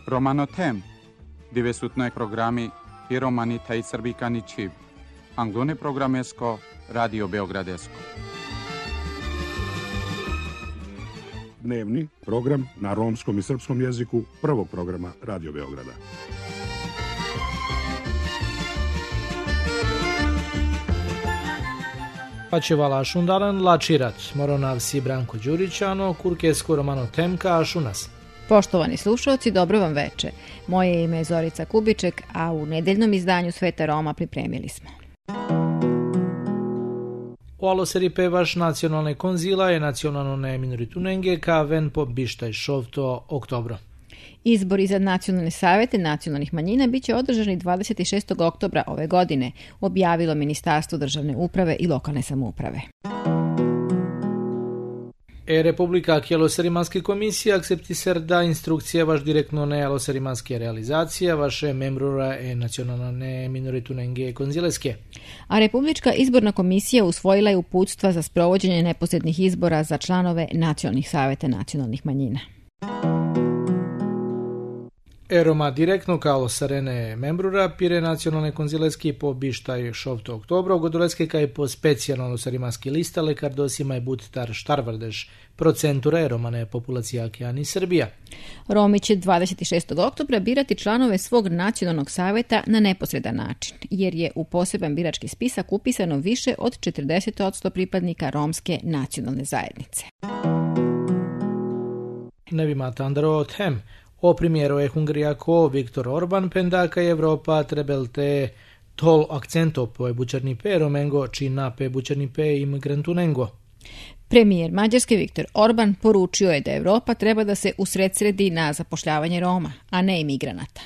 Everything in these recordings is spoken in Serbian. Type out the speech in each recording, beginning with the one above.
Romanotem, dove sutno programi i romani taj srbikani čiv. Anglone programesko, Radio Beogradesko. Dnevni program na romskom i srpskom jeziku prvog programa Radio Beograda. Pačevala šundaran lačirat, moronavsi Branko Đurićano, kurkesko romano temka šunas. Poštovani slušalci, dobro vam veče. Moje ime je Zorica Kubiček, a u nedeljnom izdanju Sveta Roma pripremili smo. O aloseri pevaš nacionalne konzila je nacionalne minoritunenge ka ven po bištaj šovto oktobro. Izbori za nacionalne savete nacionalnih manjina biće održani 26. oktobra ove godine, objavilo Ministarstvo državne uprave i lokalne samouprave. Republika Aloserimanske komisije akcepti ser da instrukcije vaš direktno ne aloserimanske realizacije vaše membrura nacionalne minoritunenge konzileske. A Republička izborna komisija usvojila je uputstva za sprovođenje neposrednih izbora za članove nacionalnih saveta nacionalnih manjina. Roma direktno kao sarene membrura pire nacionalne konzileski po bištaj šovto oktobro, godoleske kaj po specijalno aloserimanski lista lekar dosima je butar štarvardeš procenture romane populacije Akijani Srbija. Romi će 26. oktobra birati članove svog nacionalnog saveta na neposredan način, jer je u poseban birački spisak upisano više od 40% pripadnika romske nacionalne zajednice. Ne bi matandaro tem. O primjeru je Hungrijako Viktor Orban pendaka Evropa trebelte tol akcento po bučarni pe romengo čina pe bučarni pe imigrantunengo. Premijer Mađarske Viktor Orban poručio je da Evropa treba da se usredsredi na zapošljavanje Roma, a ne imigranata.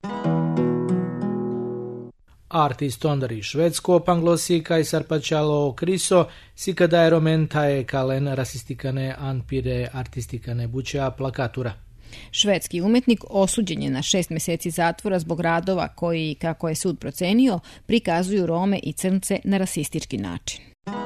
Artist ondari švedsko panglosi kaj sarpačalo kriso si kada je romenta je kalen rasistikane anpire artistikane buća plakatura. Švedski umetnik osuđen je na 6 mjeseci zatvora zbog radova koji, kako je sud procenio, prikazuju Rome i crnce na rasistički način.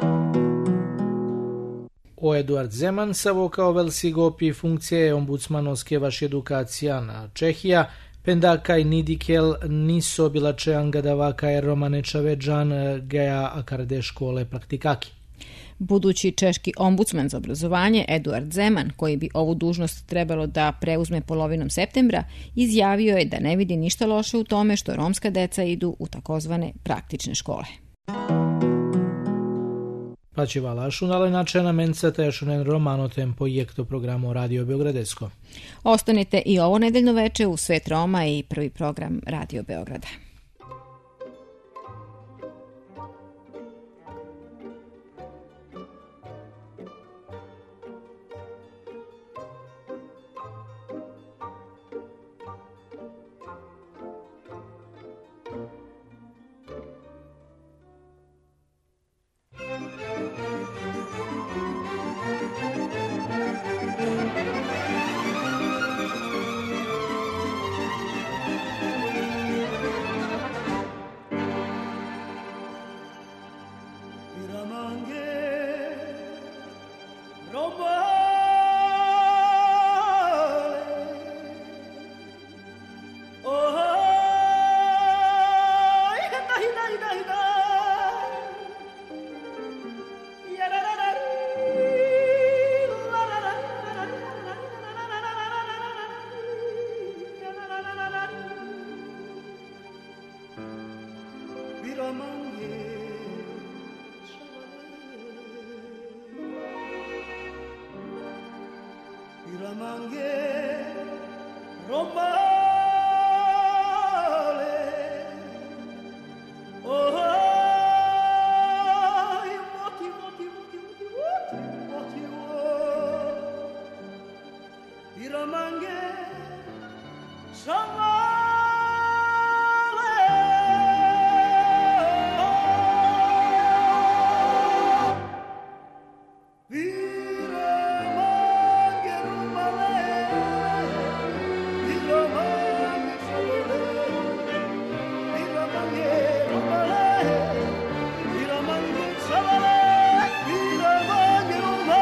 O Eduard Zeman savokao velsigopi funkcije ombudsmanovske vaš edukacija na Čehija, pendakaj nidikel niso bilače angadavaka je romanečave džan geja akarde škole praktikaki. Budući češki ombudsman za obrazovanje Eduard Zeman, koji bi ovu dužnost trebalo da preuzme polovinom septembra, izjavio je da ne vidi ništa loše u tome što romska deca idu u takozvane praktične škole. Pačevala šunale načena menca tešunen romano tempo jekto programu Radio Beogradesko. Ostanite i ovo nedeljno veče u Svet Roma i prvi program Radio Beograda.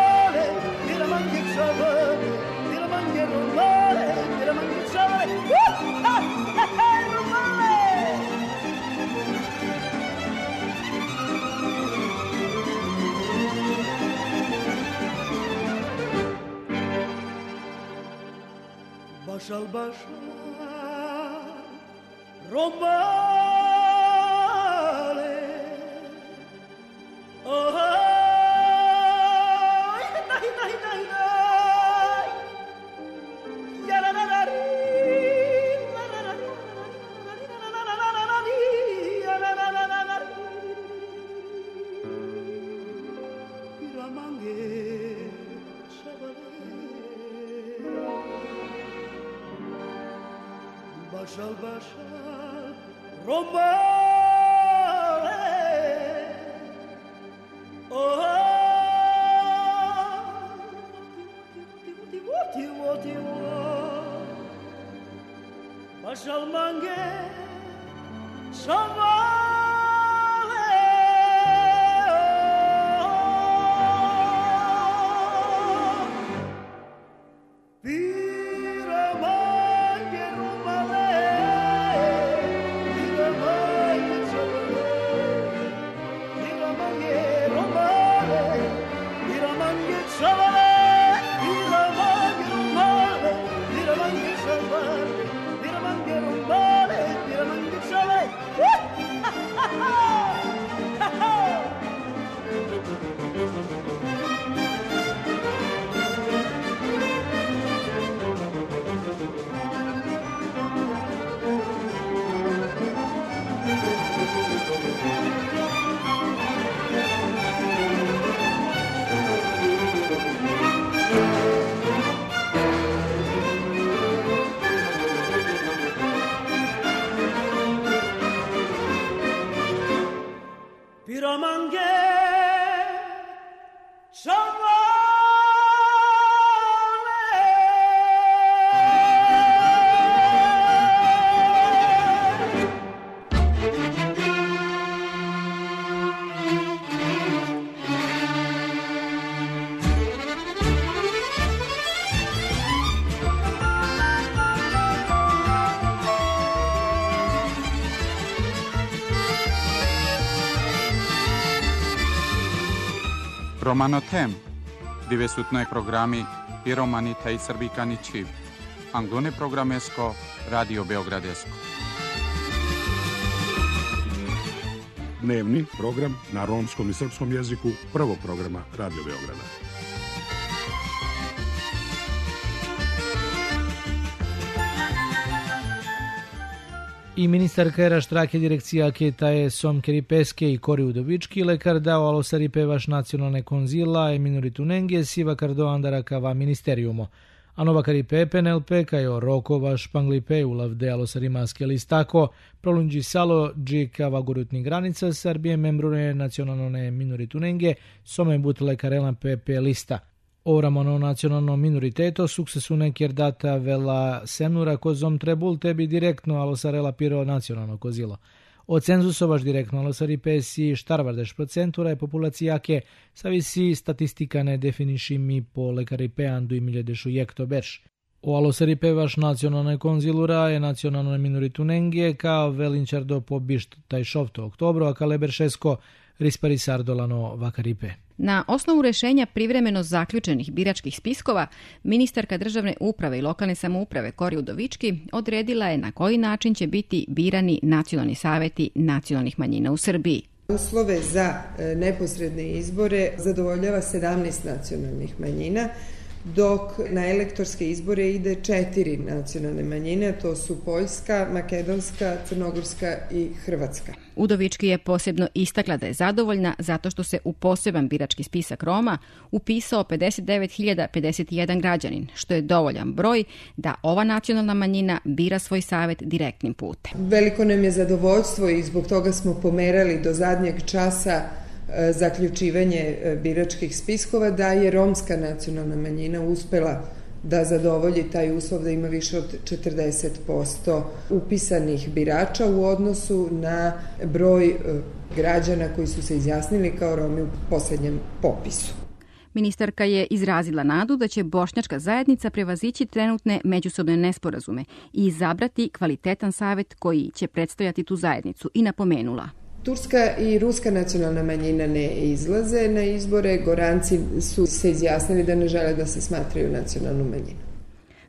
Woo! Başal başal Romale Oh nay nay nay nay Ya la la la Başal başal Romale Oh Ti Başal mange Şamale Romanotem, divesutnoj programi Piromani taj Srbikani Čib. Anglone programesko, Radio Beogradesko. Dnevni program na romskom i srpskom jeziku prvog programa Radio Beograda. I ministarka era štrake direkcija Ketaje Somkeri Peske i Kori Udovički, lekar dao alosari pevaš nacionalne konzila e minoritunenge siva kardo andarakava ministeriumo. Anovakari Pepe NLP kajo Rokova Španglipe ulavde alosari maske listako prolungi salo džikava gurutni granica Srbije membrune nacionalne minoritunenge some but lekarelan Pepe lista. Oramano nacionalno minoriteto sukcesune kjerdata vela semnura kozom trebul tebi direktno alosarela piro nacionalno kozilo. O cenzusovaš direktno alosari pesi štarvardeš procentura je populacijake savisi statistika ne definiši mi po lekari peandu i miljedešu jekto berš. O alosari pevaš nacionalne konzilura je nacionalno minoritunenge kao velinčardo po bišt taj šovto oktobro, a kaleberšesko risparisardolano vakaripe. Na osnovu rešenja privremeno zaključenih biračkih spiskova, ministarka državne uprave i lokalne samouprave Kori Udovički odredila je na koji način će biti birani nacionalni saveti nacionalnih manjina u Srbiji. Uslove za neposredne izbore zadovoljava 17 nacionalnih manjina, dok na elektorske izbore ide 4 nacionalne manjine, to su Poljska, Makedonska, Crnogorska i Hrvatska. Udovički je posebno istakla da je zadovoljna zato što se u poseban birački spisak Roma upisao 59.051 građanin, što je dovoljan broj da ova nacionalna manjina bira svoj savet direktnim putem. Veliko nam je zadovoljstvo i zbog toga smo pomerali do zadnjeg časa zaključivanje biračkih spiskova da je romska nacionalna manjina uspela da zadovolji taj uslov da ima više od 40% upisanih birača u odnosu na broj građana koji su se izjasnili kao Romi u posljednjem popisu. Ministarka je izrazila nadu da će bošnjačka zajednica prevazići trenutne međusobne nesporazume i izabrati kvalitetan savet koji će predstavljati tu zajednicu i napomenula: Turska i ruska nacionalna manjina ne izlaze na izbore, Goranci su se izjasnili da ne žele da se smatraju nacionalnu manjinu.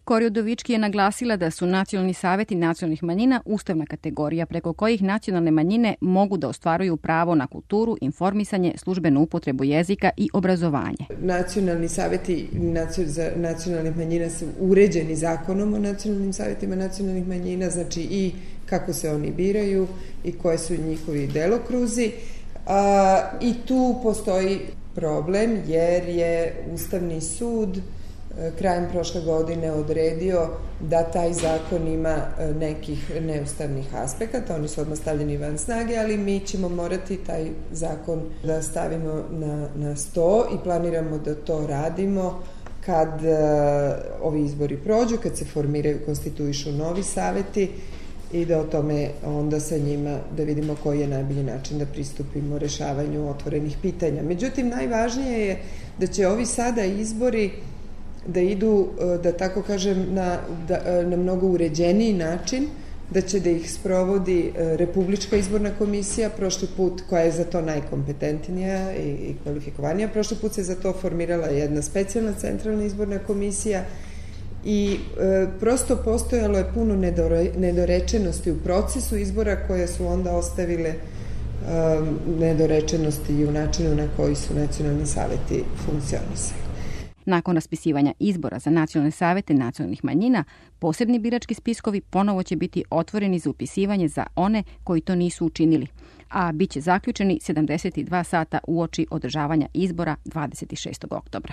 Kori Udovički je naglasila da su nacionalni saveti nacionalnih manjina ustavna kategorija preko kojih nacionalne manjine mogu da ostvaruju pravo na kulturu, informisanje, službenu upotrebu jezika i obrazovanje. Nacionalni saveti nacionalnih manjina su uređeni zakonom o nacionalnim savetima nacionalnih manjina, znači i kako se oni biraju i koje su njihovi delokruzi. I tu postoji problem jer je Ustavni sud krajem prošle godine odredio da taj zakon ima nekih neustavnih aspekata, oni su odmah stavljeni van snage, ali mi ćemo morati taj zakon da stavimo na sto i planiramo da to radimo kad ovi izbori prođu, kad se formiraju, konstituišu novi saveti i da o tome onda sa njima da vidimo koji je najbolji način da pristupimo rešavanju otvorenih pitanja. Međutim, najvažnije je da će ovi sada izbori da idu, da tako kažem, na mnogo uređeniji način, da će da ih sprovodi Republička izborna komisija, prošli put, koja je za to najkompetentnija i kvalifikovanija. Prošli put se za to formirala jedna specijalna centralna izborna komisija i prosto postojalo je puno nedorečenosti u procesu izbora koje su onda ostavile nedorečenosti i u načinu na koji su nacionalni saveti funkcionisali. Nakon raspisivanja izbora za nacionalne savete nacionalnih manjina, posebni birački spiskovi ponovo će biti otvoreni za upisivanje za one koji to nisu učinili, a bit će zaključeni 72 sata uoči održavanja izbora 26. oktobra.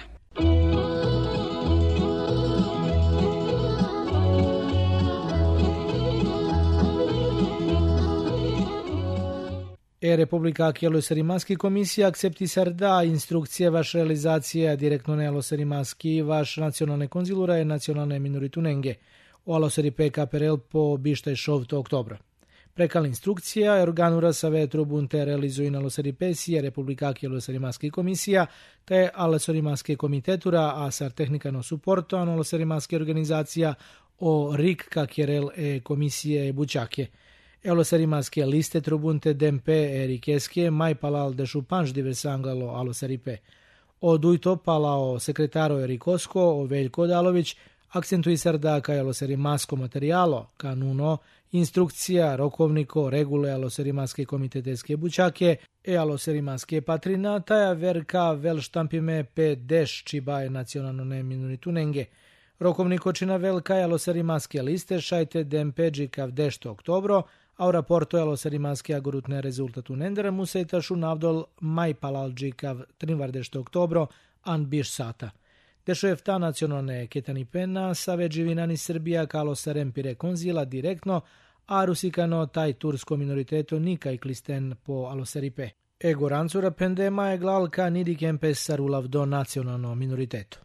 Republika Kjelo-Serimanski komisija akceptisar da instrukcije vaš realizacija direktno ne Alo-Serimanski vaš nacionalne konzilura je nacionalne minoritunenge o Alo-Seripe KPRL po bištaj 6. oktobra. Prekal instrukcija organura savetru bunte realizuju na Alo-Seripesije Republika Kjelo-Serimanski komisija te Alo-Serimanski komitetura a sar tehnikano suporto a Alo-Serimanski organizacija o RIK KPRL komisije bučake. Alo-Serimanske liste trubunte DMP Erikeske mai palal de šupanš diversanglalo Alo-Seripe. O dujto palao sekretaro Erikosko o Veljko Odalović akcentuisar da ka Alo-Serimansko materijalo, kanuno, instrukcija, rokovniko, regule Alo-Serimanske komiteteske bučake Alo-Serimanske patrina, taja verka vel štampime pe deš čibaje nacionalno ne minoritunenge. Rokovniko čina velka Alo-Serimanske liste šajte DMP džikav 10. oktobro, a u raportu Alo-Serimanske agorutne rezultatu nendera musejtašu navdol maj palalđikav 13. oktobro an biš sata. Dešojevta nacionalne ketanipena save dživinani Srbija ka Alo-Serempire konzila direktno, a rusikano taj tursko minoriteto nika i klisten po Alo-Seripe. Ego rancura pendema je glal ka nidi kempes sarulav do nacionalno minoriteto.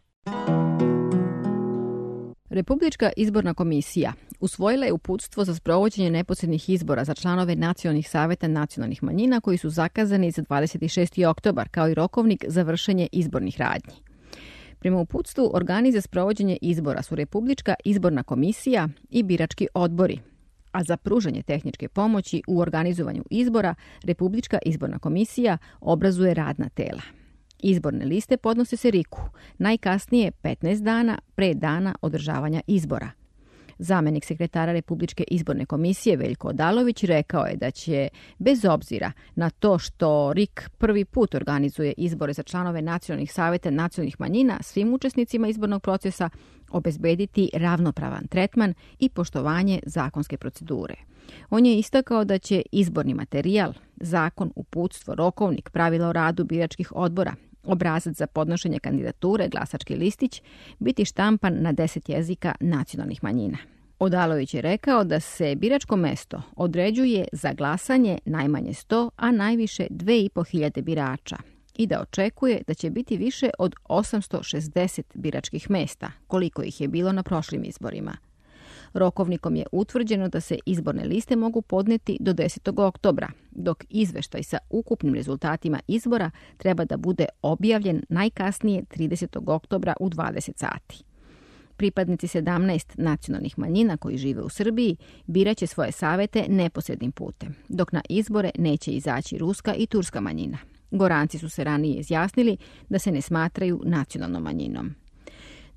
Republička izborna komisija usvojila je uputstvo za sprovođenje neposrednih izbora za članove nacionalnih saveta nacionalnih manjina koji su zakazani za 26. oktobar, kao i rokovnik za vršenje izbornih radnji. Prema uputstvu, organi za sprovođenje izbora su Republička izborna komisija i birački odbori, a za pružanje tehničke pomoći u organizovanju izbora Republička izborna komisija obrazuje radna tela. Izborne liste podnose se RIK-u, najkasnije 15 dana pre dana održavanja izbora. Zamenik sekretara Republičke izborne komisije Veljko Odalović rekao je da će, bez obzira na to što RIK prvi put organizuje izbore za članove nacionalnih saveta nacionalnih manjina, svim učesnicima izbornog procesa obezbediti ravnopravan tretman i poštovanje zakonske procedure. On je istakao da će izborni materijal, zakon, uputstvo, rokovnik, pravila o radu biračkih odbora, obrazac za podnošenje kandidature, glasački listić, biti štampan na 10 jezika nacionalnih manjina. Odalović je rekao da se biračko mesto određuje za glasanje najmanje 100, a najviše 2500 birača i da očekuje da će biti više od 860 biračkih mesta, koliko ih je bilo na prošlim izborima. Rokovnikom je utvrđeno da se izborne liste mogu podneti do 10. oktobra, dok izveštaj sa ukupnim rezultatima izbora treba da bude objavljen najkasnije 30. oktobra u 20 sati. Pripadnici 17 nacionalnih manjina koji žive u Srbiji biraće svoje savete neposrednim putem, dok na izbore neće izaći ruska i turska manjina. Goranci su se ranije izjasnili da se ne smatraju nacionalnom manjinom.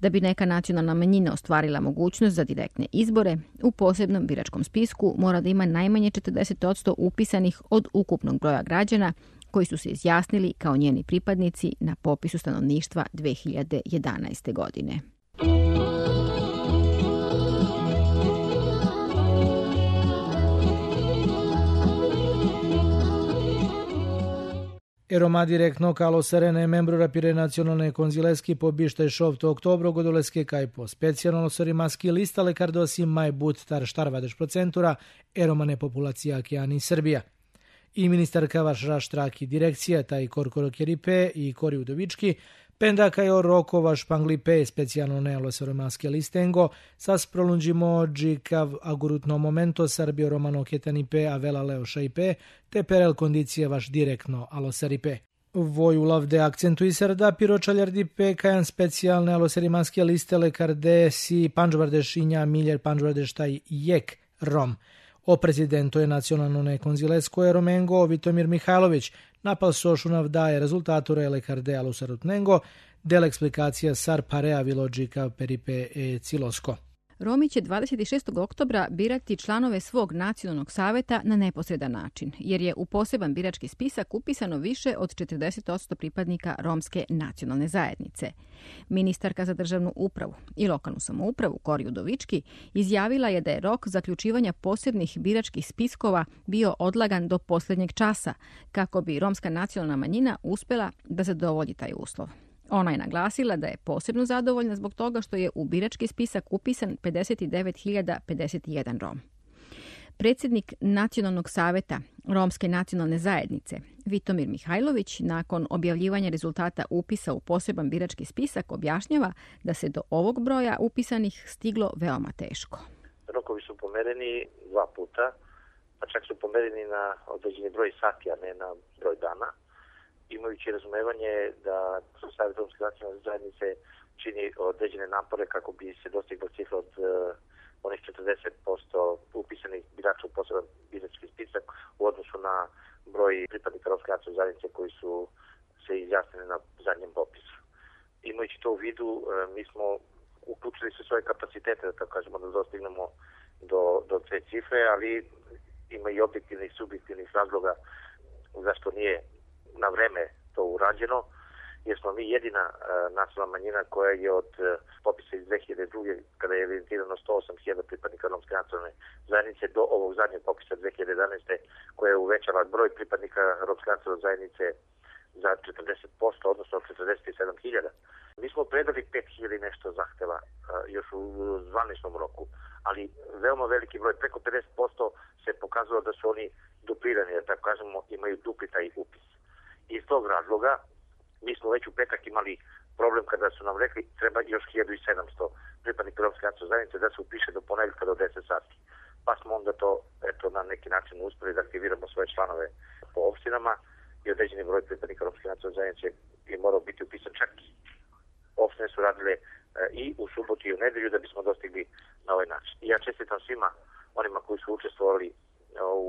Da bi neka nacionalna manjina ostvarila mogućnost za direktne izbore, u posebnom biračkom spisku mora da ima najmanje 40% upisanih od ukupnog broja građana koji su se izjasnili kao njeni pripadnici na popisu stanovništva 2011. godine. Roma direktno calo Serene membrura pire nacionalne konzileski po bištaj 6 oktobro godoleske kaj po specijalno sorimaski listale kardosi maj but tar štarvadeš procentura eromane populacija Kijani Srbija. I ministarka vaš štraki direkcija taj korkorokjeripe i Kori Udovički penda kaj o rokova španglipe specijalno nealo sorimaske listengo sas prolunđimo džikav agurutno momento Srbio romano ketanipe avela leo šajpe te perel kondicije vaš direktno alo seripe. Voj ulavde akcentuisar da piročaljardipe kajan specijalne alo serimanske liste lekarde si panđvardeš inja miljer panđvardeš taj jek rom. O prezidentu je nacionalno konzilesko je Romengo Vitomir Mihajlović napal sošunav daje rezultatu rele karde alusarutnengo del eksplikacija sar parea vilođika peripe e cilosko. Romi će 26. oktobra birati članove svog nacionalnog saveta na neposredan način, jer je u poseban birački spisak upisano više od 40% pripadnika romske nacionalne zajednice. Ministarka za državnu upravu i lokalnu samoupravu Kori Udovički izjavila je da je rok zaključivanja posebnih biračkih spiskova bio odlagan do posljednjeg časa, kako bi romska nacionalna manjina uspjela da zadovolji taj uslov. Ona je naglasila da je posebno zadovoljna zbog toga što je u birački spisak upisan 59.051 Rom. Predsjednik Nacionalnog saveta Romske nacionalne zajednice Vitomir Mihajlović nakon objavljivanja rezultata upisa u poseban birački spisak objašnjava da se do ovog broja upisanih stiglo veoma teško. Rokovi su pomereni 2 puta, pa čak su pomereni na određeni broj sati, a ne na broj dana. Imajući razumevanje da Savjet Romske nacionalne zajednice čini određene napore kako bi se dostigla cifra od onih 40% upisanih birača u poseban birački spisak u odnosu na broj pripadnika Romske nacionalne zajednice koji su se izjasnili na zadnjem popisu. Imajući to u vidu, mi smo uključili sve svoje kapacitete, da tako kažemo, da dostignemo do te cifre, ali ima i objektivnih i subjektivnih razloga zašto nije na vreme to urađeno, jer smo mi jedina nacionalna manjina koja je od popisa iz 2002. kada je evidentirano 108.000 pripadnika Romske nacionalne zajednice do ovog zadnjeg popisa 2011. koja je uvećala broj pripadnika Romske nacionalne zajednice za 40%, odnosno 47.000. Mi smo predali 5.000 i nešto zahteva još u zvaničnom roku, ali veoma veliki broj, preko 50% se pokazalo da su oni duplirani, da tako kažemo, imaju dupli taj upis. Iz tog razloga mi smo već u petak imali problem kada su nam rekli treba još 1700 pripadnika Romske nacionalne zajednice da se upiše do ponedjeljka do 10 sati. Pa smo onda to na neki način uspjeli da aktiviramo svoje članove po opštinama i određeni broj pripadnika Romske nacionalne zajednice je morao biti upisan, čak opštine su radile i u subotu i u nedelju da bismo dostigli na ovaj način. I ja čestitam svima onima koji su učestvovali u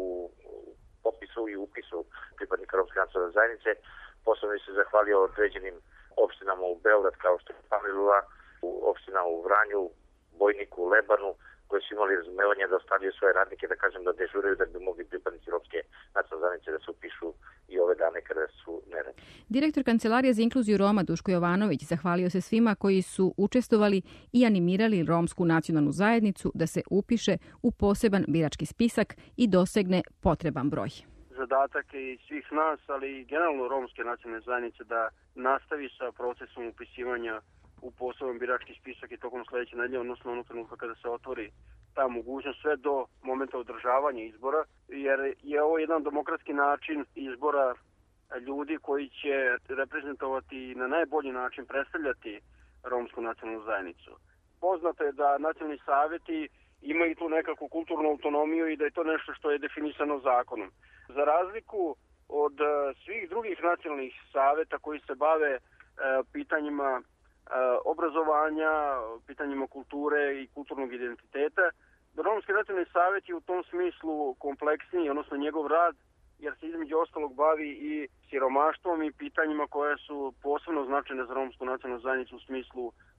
popisu i upisu pripadnika Romske nacionalne zajednice. Posebno se zahvalio određenim opštinama u Beograd kao što je Palilula, opštinama u Vranju, Bojniku, Lebanu, koji su imali razumevanje da ostavljaju svoje radnike, da kažem, da dežuraju da bi mogli pripadnici Romske nacionalne zajednice da se upišu i ove dane kada su neradni. Direktor Kancelarije za inkluziju Roma Duško Jovanović zahvalio se svima koji su učestvovali i animirali romsku nacionalnu zajednicu da se upiše u poseban birački spisak i dosegne potreban broj. Zadatak i svih nas, ali i generalno romske nacionalne zajednice da nastavi sa procesom upisivanja u poseban birački spisak i tokom sljedeće nedelje, odnosno onog trenutka kada se otvori ta mogućnost sve do momenta održavanja izbora, jer je ovo jedan demokratski način izbora ljudi koji će reprezentovati i na najbolji način predstavljati romsku nacionalnu zajednicu. Poznato je da nacionalni savjeti imaju tu nekakvu kulturnu autonomiju i da je to nešto što je definisano zakonom. Za razliku od svih drugih nacionalnih savjeta koji se bave pitanjima obrazovanja, pitanjima kulture i kulturnog identiteta, Romski nacionalni savjet je u tom smislu kompleksniji, odnosno njegov rad, jer se između ostalog bavi i siromaštvom i pitanjima koje su posebno značajne za romsku nacionalnu zajednicu u smislu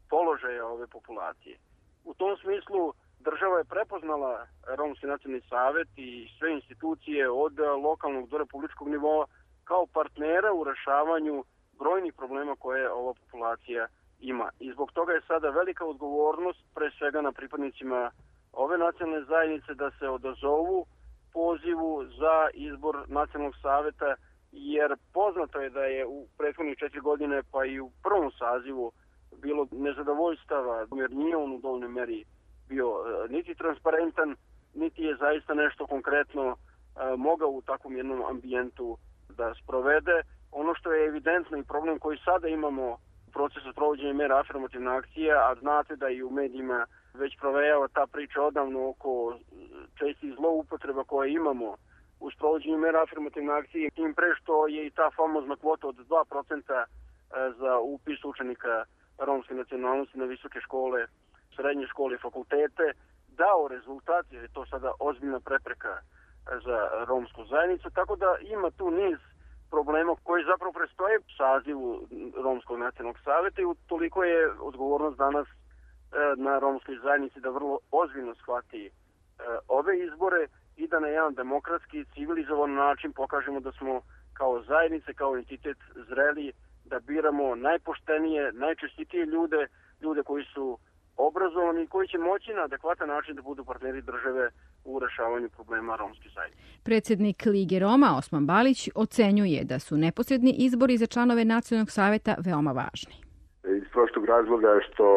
položaja ove populacije. U tom smislu država je prepoznala Romski nacionalni savet i sve institucije od lokalnog do republičkog nivoa kao partnera u rešavanju brojnih problema koje ova populacija ima. I zbog toga je sada velika odgovornost pre svega na pripadnicima ove nacionalne zajednice da se odazovu pozivu za izbor nacionalnog saveta, jer poznato je da je u prethodnih 4 godine pa i u prvom sazivu bilo nezadovoljstava, jer nije on u dovoljnoj meri bio niti transparentan, niti je zaista nešto konkretno mogao u takvom jednom ambijentu da sprovede. Ono što je evidentno i problem koji sada imamo u procesu sprovođenja mera afirmativne akcije, a znate da i u medijima već provejava ta priča odavno oko čestih zloupotreba koje imamo u sprovođenju mera afirmativne akcije, tim pre što je i ta famozna kvota od 2% za upis učenika romske nacionalnosti na visoke škole, srednje škole i fakultete dao rezultat, jer je to sada ozbiljna prepreka za romsku zajednicu, tako da ima tu niz problema koji zapravo prestoje u sazivu Romskog nacionalnog saveta i toliko je odgovornost danas na romskoj zajednici da vrlo ozbiljno shvati ove izbore i da na jedan demokratski, civilizovan način pokažemo da smo kao zajednice, kao entitet zreli da biramo najpoštenije, najčestitije ljude koji su obrazovani i koji će moći na adekvatan način da budu partneri države u rešavanju problema romske zajednice. Predsjednik Lige Roma Osman Balić ocenjuje da su neposredni izbori za članove Nacionalnog saveta veoma važni. Iz prostog razloga što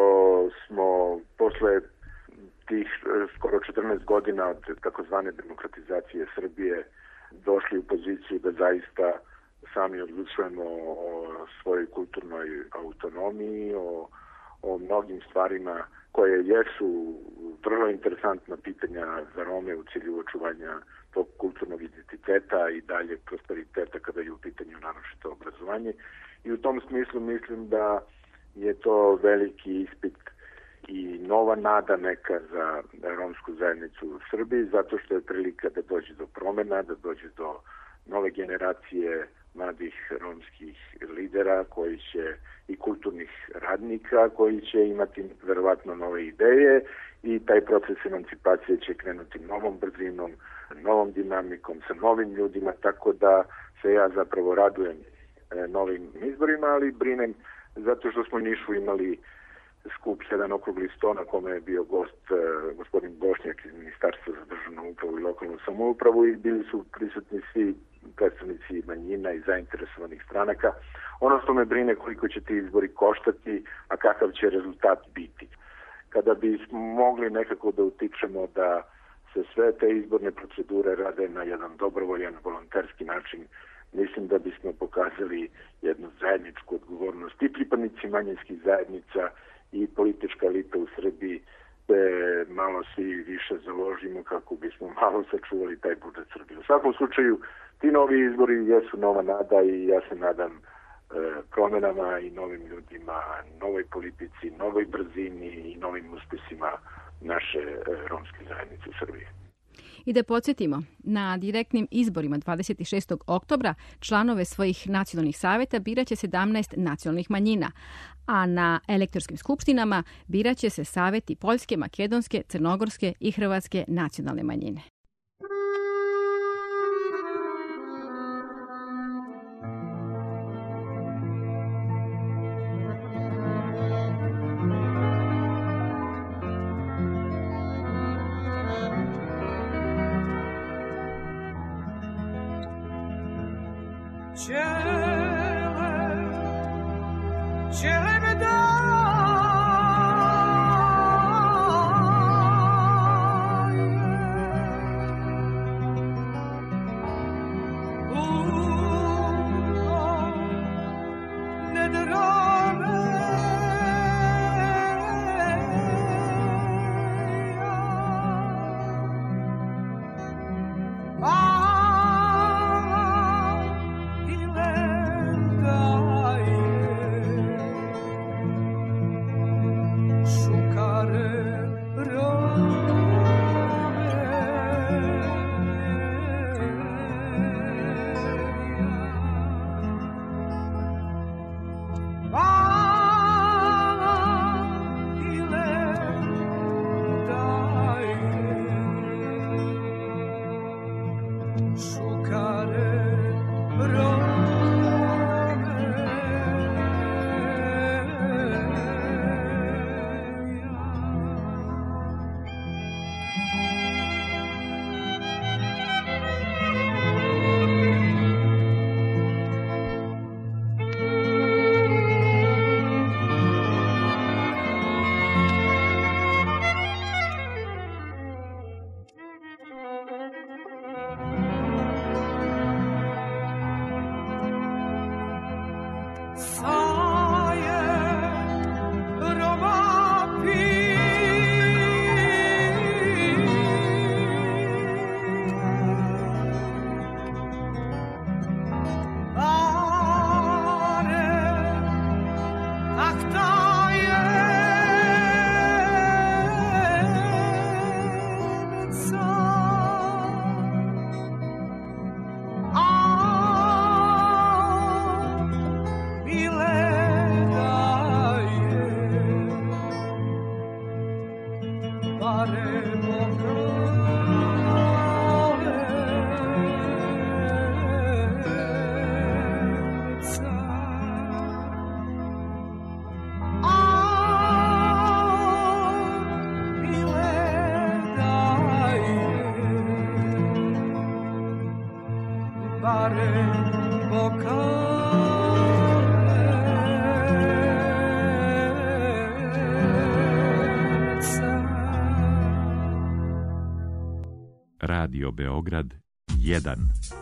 smo posle tih skoro 14 godina od takozvane demokratizacije Srbije došli u poziciju da zaista sami odlučujemo o svojoj kulturnoj autonomiji, o mnogim stvarima koje jesu vrlo interesantna pitanja za Rome u cilju očuvanja tog kulturnog identiteta i dalje prosperiteta kada je u pitanju naročito obrazovanje. I u tom smislu mislim da je to veliki ispit i nova nada neka za romsku zajednicu u Srbiji, zato što je prilika da dođe do promena, da dođe do nove generacije mladih romskih lidera koji će i kulturnih radnika koji će imati verovatno nove ideje i taj proces emancipacije će krenuti novom brzinom, novom dinamikom, sa novim ljudima, tako da se ja zapravo radujem novim izborima, ali brinem zato što smo u Nišu imali skup 7 okrugli sto na kome je bio gost gospodin Bošnjak iz Ministarstva za državnu upravu i lokalnu samoupravu i bili su prisutni svi predstavnici manjina i zainteresovanih stranaka. Ono što me brine koliko će ti izbori koštati, a kakav će rezultat biti. Kada bi mogli nekako da utičemo da se sve te izborne procedure rade na jedan dobrovoljan, volonterski način, mislim da bismo pokazali jednu zajedničku odgovornost i pripadnici manjinskih zajednica i politička elita u Srbiji, da malo svi više založimo kako bismo malo sačuvali taj budžet Srbije. U svakom slučaju, ti novi izbori jesu nova nada i ja se nadam promenama i novim ljudima, novoj politici, novoj brzini i novim uspesima naše romske zajednice u Srbiji. I da podsjetimo, na direktnim izborima 26. oktobra članove svojih nacionalnih saveta biraće 17 nacionalnih manjina, a na elektorskim skupštinama biraće se saveti poljske, makedonske, crnogorske i hrvatske nacionalne manjine. Ile Radio Beograd 1.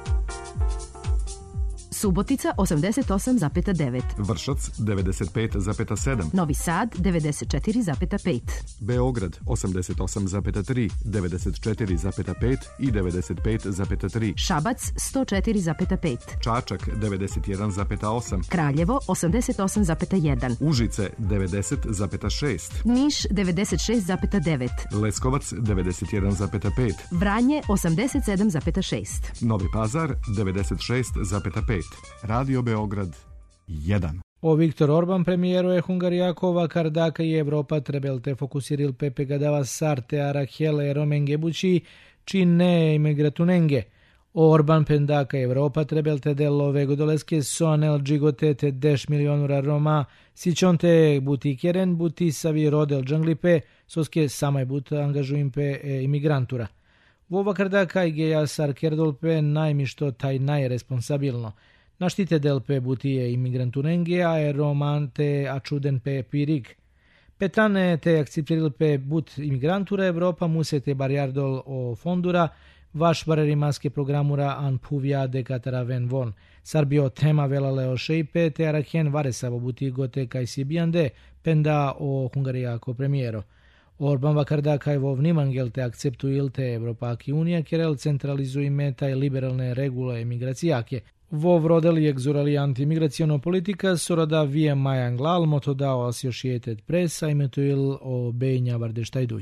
Subotica 88,9. Vršac 95,7. Novi Sad 94,5. Beograd 88,3, 94,5 i 95,3. Šabac 104,5. Čačak 91,8. Kraljevo 88,1. Užice 90,6. Niš 96,9. Leskovac 91,5. Vranje 87,6. Novi Pazar 96,5. Radio Beograd 1. O Viktor Orban premijeruje Hungarijako Kardaka i Evropa trebelte fokusiril pe pegădava sarte arachele romenge buci cine imigratunenge. Orban pendaka Evropa trebelte dello vegodoleske sonel gigotete 10 milionura Roma sicionte buti keren buti savi rodel džanglipe soske samaj but angažuim pe imigrantura. Vova Kardaka i geja sar kerdolpe najmišto taj najresponsabilno. Naštite del pe butije imigrantunenge a roman te ačuden pe pirig. Petane te akceptiril pe but imigrantura Evropa musete barjardol o fondura vaš barerimaske programura an puvia de cataraven von. Sarbio tema velale o šeipe te arakhen varesavo buti gote kaj sibiande penda o Hungarijako premijero. Orban Vakardakaj vo vnimangel te akceptuil te Evropaki unija kerel centralizuime taj liberalne regule emigracijake. Vo vrodel je egzurali antimigracijono politika sorada vie majanglal motodao Associated Press a imetuil o bejnja vardeštajduj.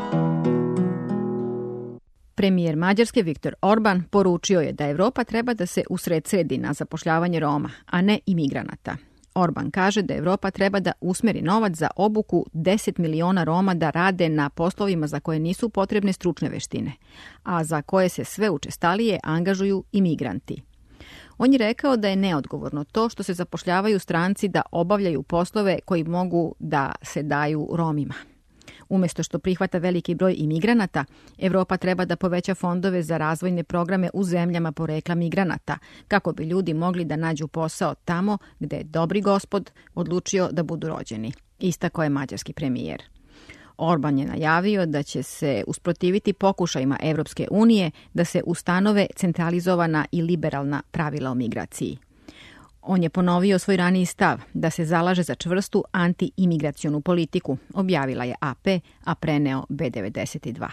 Premijer Mađarske Viktor Orban poručio je da Evropa treba da se usredsredi na zapošljavanje Roma, a ne imigranata. Orban kaže da Evropa treba da usmeri novac za obuku 10 miliona Roma da rade na poslovima za koje nisu potrebne stručne veštine, a za koje se sve učestalije angažuju imigranti. On je rekao da je neodgovorno to što se zapošljavaju stranci da obavljaju poslove koji mogu da se daju Romima. Umjesto što prihvata veliki broj imigranata, Evropa treba da poveća fondove za razvojne programe u zemljama porekla migranata, kako bi ljudi mogli da nađu posao tamo gde je dobri gospod odlučio da budu rođeni, istakao je mađarski premijer. Orban je najavio da će se usprotiviti pokušajima Evropske unije da se ustanove centralizovana i liberalna pravila o migraciji. On je ponovio svoj raniji stav da se zalaže za čvrstu anti-imigracionu politiku, objavila je AP, a preneo B92.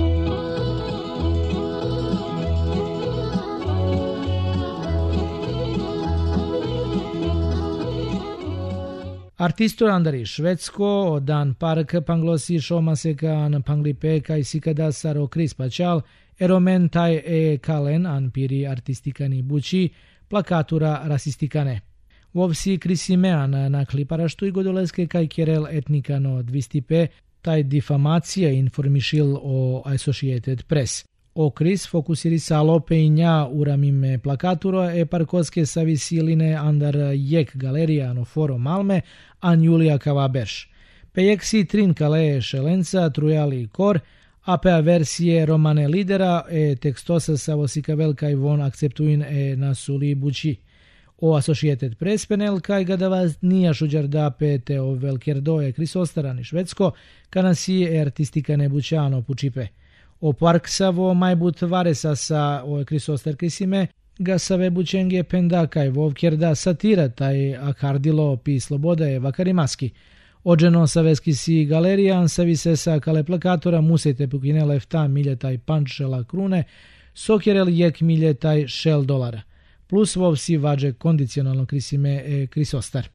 Artisto andari švedsko, dan park panglosi šomaseka an panglipe kaj sikada saro krispačal, eromen taj kalen an piri artistikani buči, plakatura rasistikane. Vovsi krisimean na kliparaštui godoleske kaj kerel etnikano dvistipe, taj difamacija informišil o Associated Press. O kris fokusiri salo peinja uramime plakaturo parkoske savisiline andar jek galerija no foro Malme an Julia Kavaberš. Pejek si trin kale šelenca trujali kor, a pe versije romane lidera tekstosa savosika velkaj von akceptuin nasuli buči. O Associated Press penel kaj gadava nija šuđarda pe te o velkerdo krisostarani švedsko, kana si artistikane bučano pučipe. O parksavo majbut varesa sa o krisoster krisime, ga save bučenge pendakaj vovkerda satira taj akardilo pi sloboda vakarimaski. Ođeno saveski si galerijan savise sa kale plakatora musete pukine lefta miljetaj pančela krune, sokjerel jek miljetaj šel dolara. Plus vov si vađe kondicionalno krisime krisostar.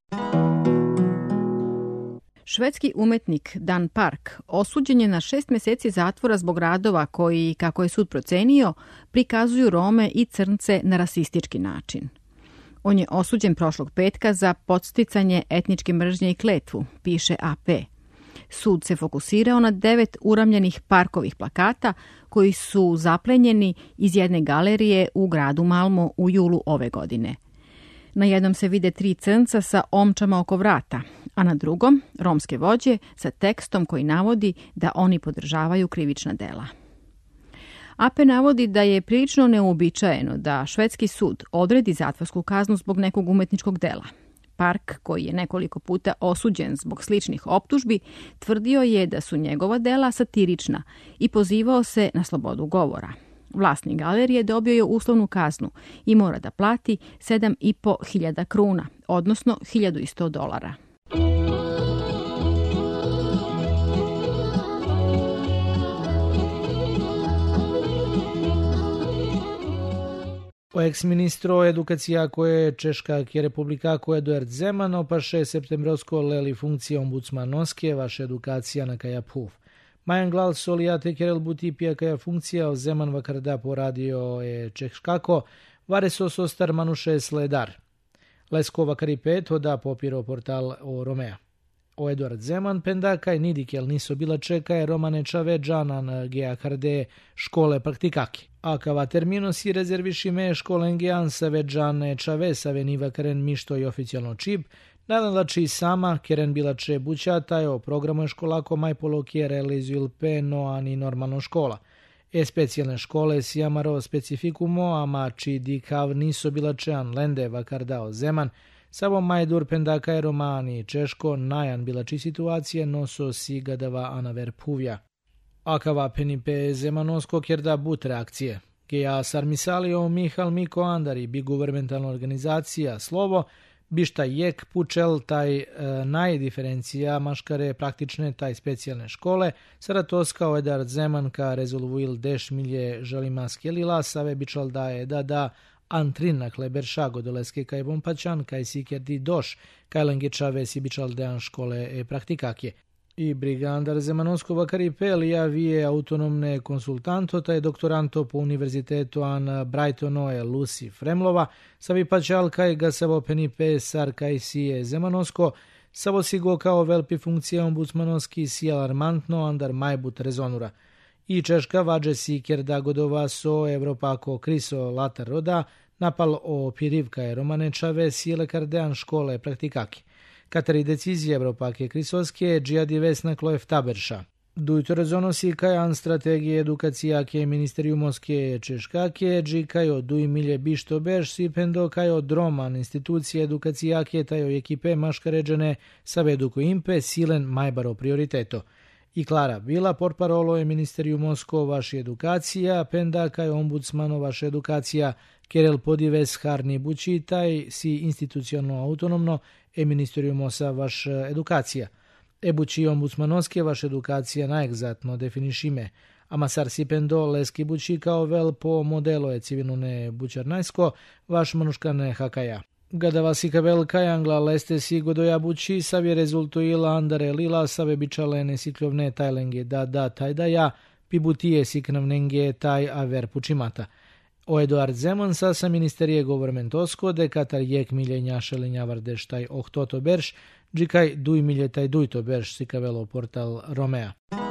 Švedski umetnik Dan Park osuđen je na 6 mjeseci zatvora zbog radova koji, kako je sud procenio, prikazuju Rome i crnce na rasistički način. On je osuđen prošlog petka za podsticanje etničke mržnje i kletvu, piše AP. Sud se fokusirao na 9 uramljenih parkovih plakata koji su zaplenjeni iz jedne galerije u gradu Malmo u julu ove godine. Na jednom se vide 3 crnca sa omčama oko vrata, a na drugom romske vođe sa tekstom koji navodi da oni podržavaju krivična dela. AP navodi da je prilično neuobičajeno da švedski sud odredi zatvorsku kaznu zbog nekog umetničkog dela. Park, koji je nekoliko puta osuđen zbog sličnih optužbi, tvrdio je da su njegova dela satirična i pozivao se na slobodu govora. Vlasnik galerije dobio je uslovnu kaznu i mora da plati 7.500 kruna, odnosno $1.100. O ex-ministro edukacija koje je Češka republika koje Eduard Zeman opaše septembrovsko leli funkcije ombudsmanoske vaše edukacija na kaja puf. Majan glal solijate kerel butipija kaja funkcija o Zeman vakarda poradio je Češkako, vare so star manuše sledar. Lesko vakari pet oda popiro portal o Romea. O Eduard Zeman penda kaj nidikel niso bila čeka je Romane Čave džanan gea karde škole praktikaki. A kava termino si rezerviši me školen gean save džane Čave save niva karen mišto i oficijalno čib, nadalači sama keren bila če bućata o programu je školako majpolo kje realizuil pe no ani normalno škola. Specijalne škole si amaro specifikumo, ama či dikav niso bila čean lende vakardao Zeman, samo majdur pendaka je Romani Češko najan bila či situacije noso si gadava anaver puvja. Akava penipe Zemanosko kjerda but reakcije. Geja sarmisalio Mihal Miko Andari bi governmentalna organizacija slovo bišta jek pučel taj najdiferencija maškare praktične taj specijalne škole, saratoska o Eduard Zeman ka rezolvuil deš milje želima skelila, save bičal da je da antrin kleberša godoleske kaj bompačan, kaj si kerdi doš, kaj lengečave si bičal dean škole praktikakje. I brigandar Zemanovsko vakari pelija vije autonomne konsultanto taj doktoranto po univerzitetu an Brightono je Lucy Fremlova, savi pačal kaj ga savo penipe sar kaj si je Zemanovsko, savo si go kao velpi funkcija ombudsmanoski si alarmantno andar majbut rezonura. I Češka vađe si kjerda godova so Evropako kriso latar roda, napal o pirivka je Romanečave si lekardean škole praktikaki. Kateri decizije Evropake krisoske džijadi vesna klojev taberša. Dujto rezonosi kajan strategije edukacijake ministeriumoske Češkake, dži kajo duj milje bišto bež si pendo kajo droman institucije edukacijake tajo ekipe maškaređene saveduku impe silen majbaro prioriteto. I Klara bila porparolo je ministeriumosko vaši edukacija, penda kajo ombudsmano vaša edukacija, kerel podives harni bučitaj si institucionalno autonomno ministeriumosa vaš edukacija. Buči ombudsmanoske vaš edukacija najegzatno definišime, ama sar si pendo leski buči kao vel po modelo je civilune bučarnajsko, vaš manuškane hakaja. Gadava si kavel kajangla leste si godoja buči, savje rezultuila andare lila, save bičale nesiklovne tajlenge da taj da ja, pi butije siknavnenge taj aver pučimata. O Eduard Zeman sa ministerije governmentosko de katar jek miljenja šelenja vardeš taj ohtoto berš, džikaj duj milje taj dujto berš si kavelo portal Romea.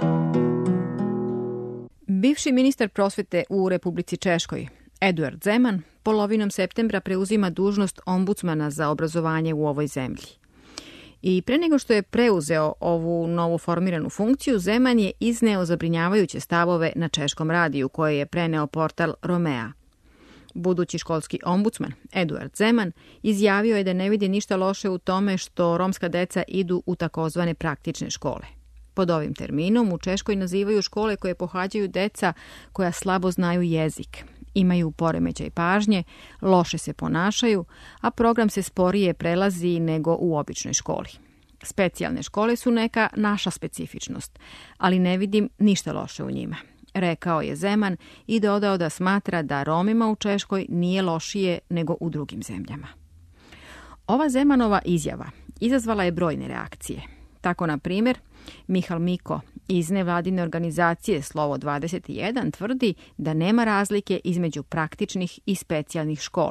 Bivši ministar prosvete u Republici Češkoj, Eduard Zeman, polovinom septembra preuzima dužnost ombudsmana za obrazovanje u ovoj zemlji. I pre nego što je preuzeo ovu novo formiranu funkciju, Zeman je izneo zabrinjavajuće stavove na češkom radiju koje je preneo portal Romea. Budući školski ombudsman Eduard Zeman izjavio je da ne vidi ništa loše u tome što romska deca idu u takozvane praktične škole. Pod ovim terminom u Češkoj nazivaju škole koje pohađaju deca koja slabo znaju jezik, imaju poremećaj pažnje, loše se ponašaju, a program se sporije prelazi nego u običnoj školi. Specijalne škole su neka naša specifičnost, ali ne vidim ništa loše u njima, rekao je Zeman i dodao da smatra da Romima u Češkoj nije lošije nego u drugim zemljama. Ova Zemanova izjava izazvala je brojne reakcije. Tako, na primjer, Mihal Miko iz nevladine organizacije Slovo 21 tvrdi da nema razlike između praktičnih i specijalnih škola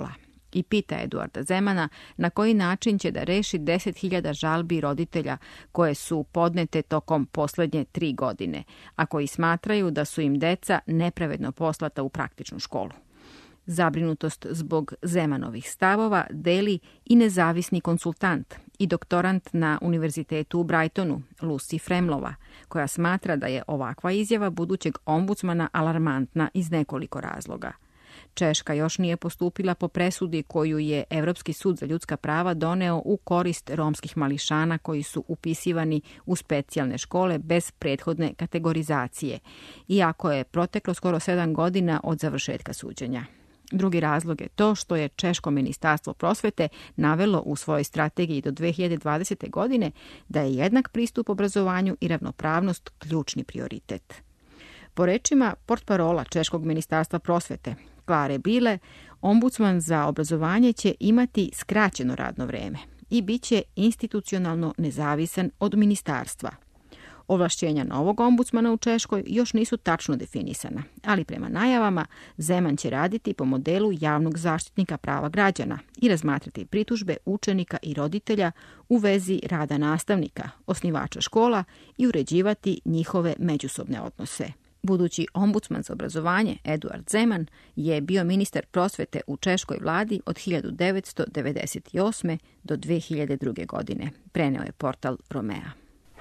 i pita Eduarda Zemana na koji način će da reši 10.000 žalbi roditelja koje su podnete tokom poslednje 3 godine, a koji smatraju da su im deca nepravedno poslata u praktičnu školu. Zabrinutost zbog Zemanovih stavova deli i nezavisni konsultant i doktorant na Univerzitetu u Brightonu, Lucy Fremlova, koja smatra da je ovakva izjava budućeg ombudsmana alarmantna iz nekoliko razloga. Češka još nije postupila po presudi koju je Evropski sud za ljudska prava doneo u korist romskih mališana koji su upisivani u specijalne škole bez prethodne kategorizacije, iako je proteklo skoro 7 godina od završetka suđenja. Drugi razlog je to što je Češko ministarstvo prosvete navelo u svojoj strategiji do 2020. godine da je jednak pristup obrazovanju i ravnopravnost ključni prioritet. Po rečima portparola Češkog ministarstva prosvete, Klare Bile, ombudsman za obrazovanje će imati skraćeno radno vreme i bit će institucionalno nezavisan od ministarstva. Ovlašćenja novog ombudsmana u Češkoj još nisu tačno definisana, ali prema najavama Zeman će raditi po modelu javnog zaštitnika prava građana i razmatrati pritužbe učenika i roditelja u vezi rada nastavnika, osnivača škola i uređivati njihove međusobne odnose. Budući ombudsman za obrazovanje Eduard Zeman je bio ministar prosvete u češkoj vladi od 1998. do 2002. godine, preneo je portal Romea.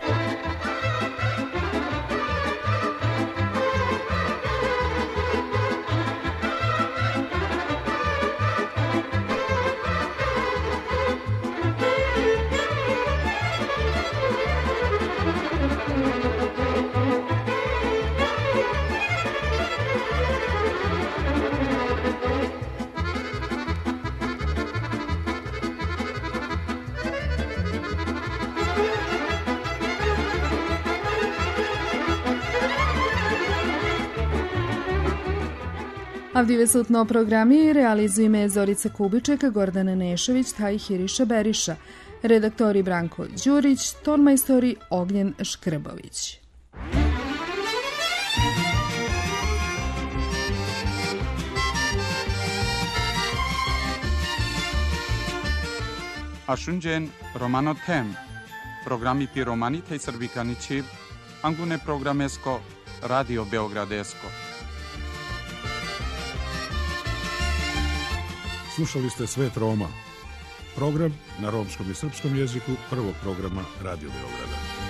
Avdivesutno programi realizujeme Zorica Kubiček, Gordana Nešović, taj Hiriša Beriša, redaktori Branko Đurić, tonmajstori Ognjen Škrbović. Ashunjen Romano Tem, programi pi Romani tej Srbikanići, angune programesko, Radio Beogradesko. Slušali ste Svet Roma, program na romskom i srpskom jeziku prvog programa Radio Beograda.